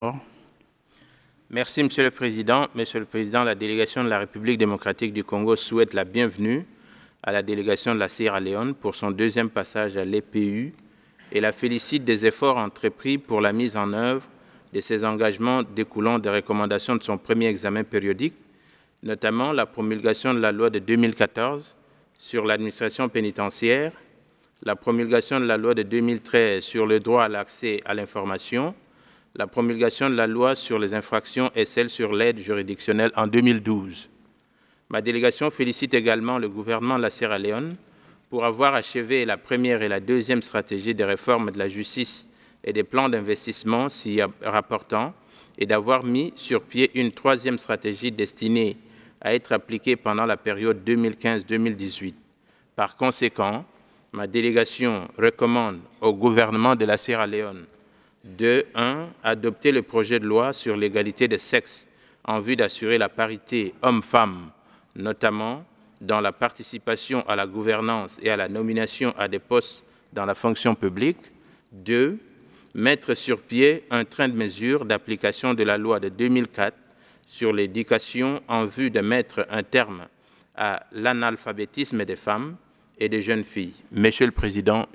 Merci, Monsieur le Président. Monsieur le Président, la délégation de la République démocratique du Congo souhaite la bienvenue à la délégation de la Sierra Leone pour son deuxième passage à l'EPU et la félicite des efforts entrepris pour la mise en œuvre de ses engagements découlant des recommandations de son premier examen périodique, notamment la promulgation de la loi de 2014 sur l'administration pénitentiaire, la promulgation de la loi de 2013 sur le droit à l'accès à l'information, la promulgation de la loi sur les infractions et celle sur l'aide juridictionnelle en 2012. Ma délégation félicite également le gouvernement de la Sierra Leone pour avoir achevé la première et la deuxième stratégie de réforme de la justice et des plans d'investissement s'y rapportant et d'avoir mis sur pied une troisième stratégie destinée à être appliquée pendant la période 2015-2018. Par conséquent, ma délégation recommande au gouvernement de la Sierra Leone de 1. Adopter le projet de loi sur l'égalité des sexes en vue d'assurer la parité hommes-femmes, notamment dans la participation à la gouvernance et à la nomination à des postes dans la fonction publique. 2. Mettre sur pied un train de mesures d'application de la loi de 2004 sur l'éducation en vue de mettre un terme à l'analphabétisme des femmes et des jeunes filles. Monsieur le Président,